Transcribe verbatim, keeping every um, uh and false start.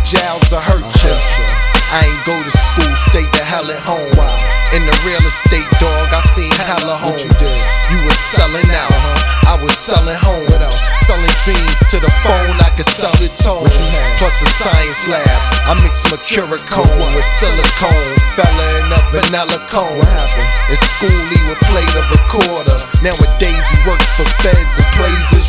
jowls will hurt ya. I ain't go to school, stayed the hell at home. In the real estate, dog, I seen hella homes. You was selling out, I was selling homes. Selling dreams to the phone, I could sell it tone. Plus a science lab, I mix mercurochrome with silicone. Fella in a vanilla cone. In school he would play the recorder. Nowadays he works for feds and plays his